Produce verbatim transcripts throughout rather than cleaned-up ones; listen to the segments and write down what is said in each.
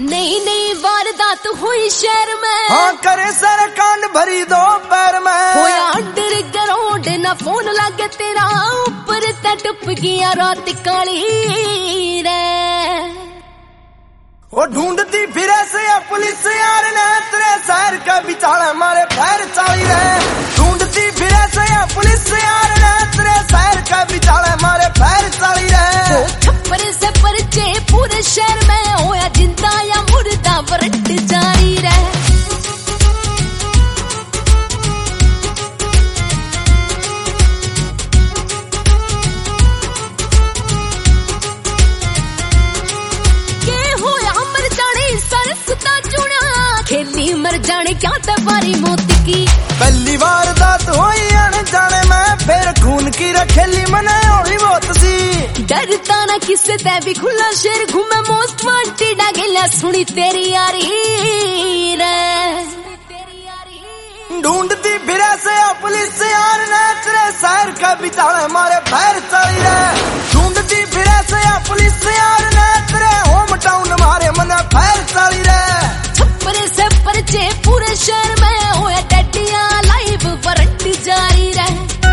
नहीं नहीं वारदात हुई शहर में, हाँ करे सर कांड भरी दो पैर में, होया अंडर ग्राउंड ना फोन लागे तेरा, ऊपर ते टुप गया रात काली रे। वो ढूंढती फिरे से पुलिस यार ने तेरे शहर का बिचारा मारे पैर चाली रे। ढूंढती फिरे से पुलिस यार ने तेरे शहर का बिचारा मारे पैर चाली रे। छप्पर से परचे पूरे शहर में, होया जिंदा या मुर्दा वरट जारी रे। खेली मर जाने क्या तबारी मौत की, पहली बार दात होई आने जाने में, फिर खून की रखेली मने होली मौत सी। डरता ना किससे ते भी खुला शेर घूमे मोस्ट वांटेड आगे सुनी तेरी यारी रे। ढूंढती फिरे से पुलिस यार ने तेरे शहर का बिचारा मारे पैर चाली रे। ढूंढती फिरे से पुलिस यार ने तेरे होम टाउन मारे मने पैर चाली रे। से परचे पूरे शहर में, होया डडिया लाइव वरट जारी रहे।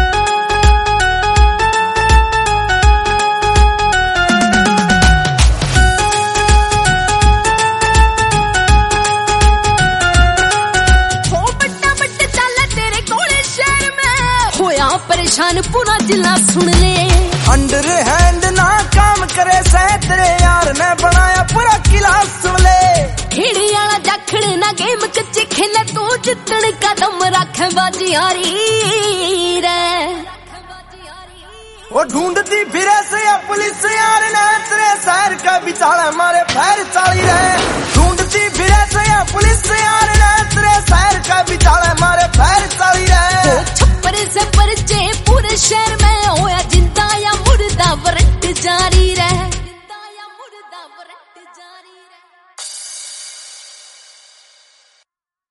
हो बट्टा बट्टा चल तेरे कोले शहर में, होया परेशान पूरा जिला सुन ले। अंडर हैंड ना काम करे से तेरे यार ने बनाया पूरा किला सुन ले। खेड़ी वाला जाखड़ ना गेम कच्चे खेले, तू जितने कदम रखे बाजी हारी रे। वो ढूंढती फिरे से पुलिस यार ने तेरे शहर का बिचारा मारे पैर चाली रे।